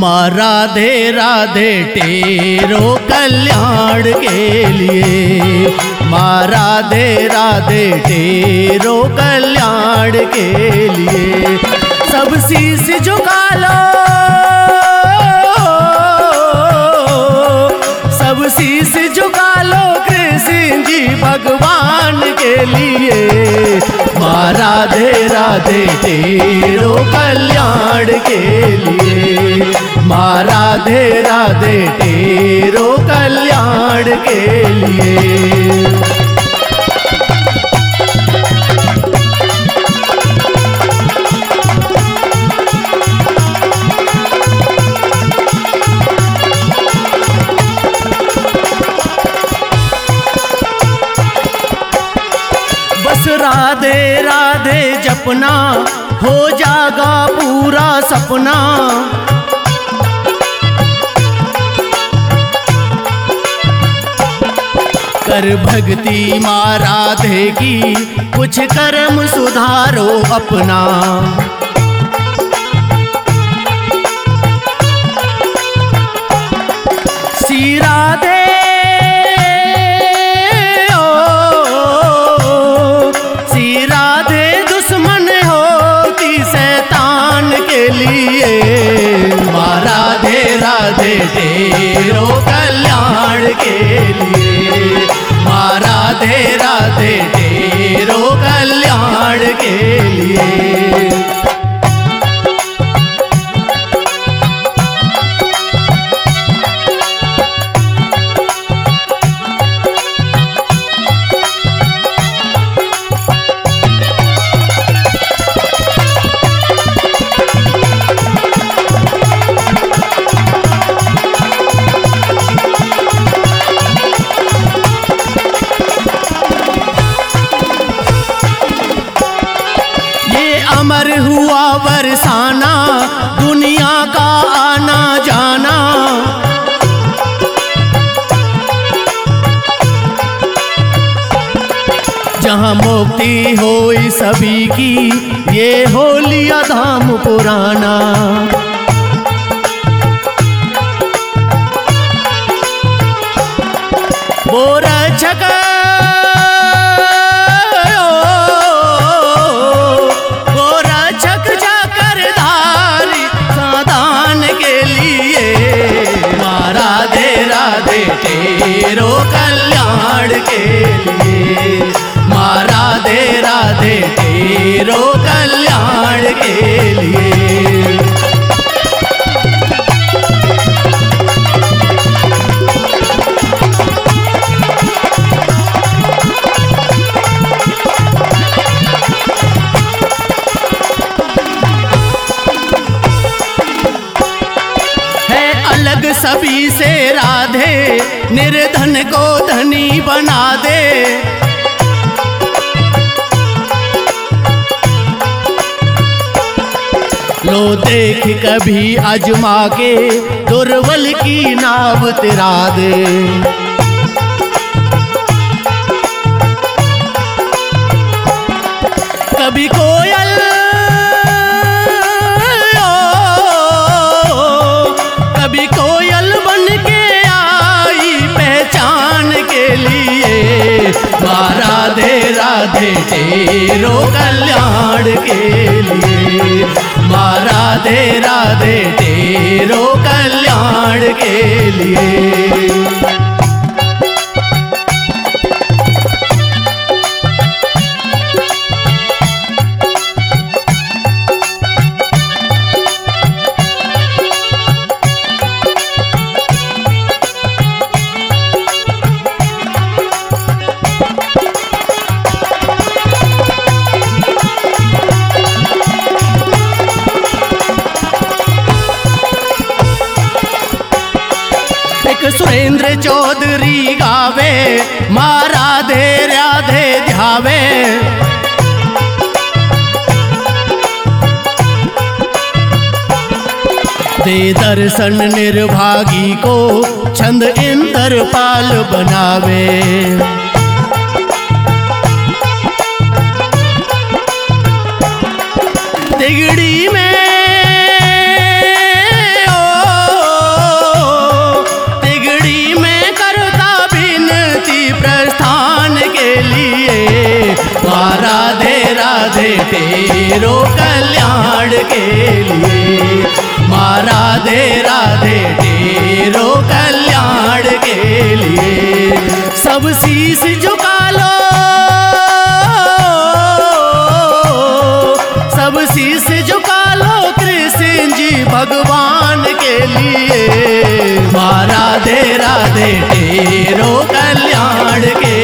माँ राधे राधे तेरो कल्याण के लिए, माँ राधे राधे तेरो कल्याण के लिए। सब शीश झुका लो, सब शीश झुका लो कृष्ण जी भगवान के लिए। माँ राधे राधे तेरो कल्याण के लिए, माँ राधे राधे तेरो कल्याण के लिए। बस राधे राधे जपना, हो जागा पूरा सपना। कर भक्ति माँ राधे की, कुछ कर्म सुधारो अपना। श्री राधे राधे तेरो कल्याण के लिए, माँ राधे राधे तेरो कल्याण के लिए। अमर हुआ बरसाना, दुनिया का आना जाना। जहाँ मुक्ति होई सभी की, ये हो लिया धाम पुराना। बोरा छका तेरो कल्याण के लिए, माँ राधे राधे तेरो कल्याण के लिए। अलग सभी से राधे, निर्धन को धनी बना दे। लो देख कभी आजमा के, दुर्बल की नाव तिरा दे। कभी कोयल माँ राधे राधे तेरो कल्याण के लिए, माँ राधे राधे तेरो कल्याण के लिए। सुरेंद्र चौधरी गावे, माँ राधे राधे ध्यावे। दे दर्शन निर्भागी को, छंद इंद्रपाल बनावे। तिगड़ी में राधे तेरो कल्याण के लिए। माँ राधे राधे तेरो कल्याण के लिए। सब शीश झुका लो, सब शीश झुका लो कृष्ण जी भगवान के लिए। माँ राधे राधे तेरो कल्याण के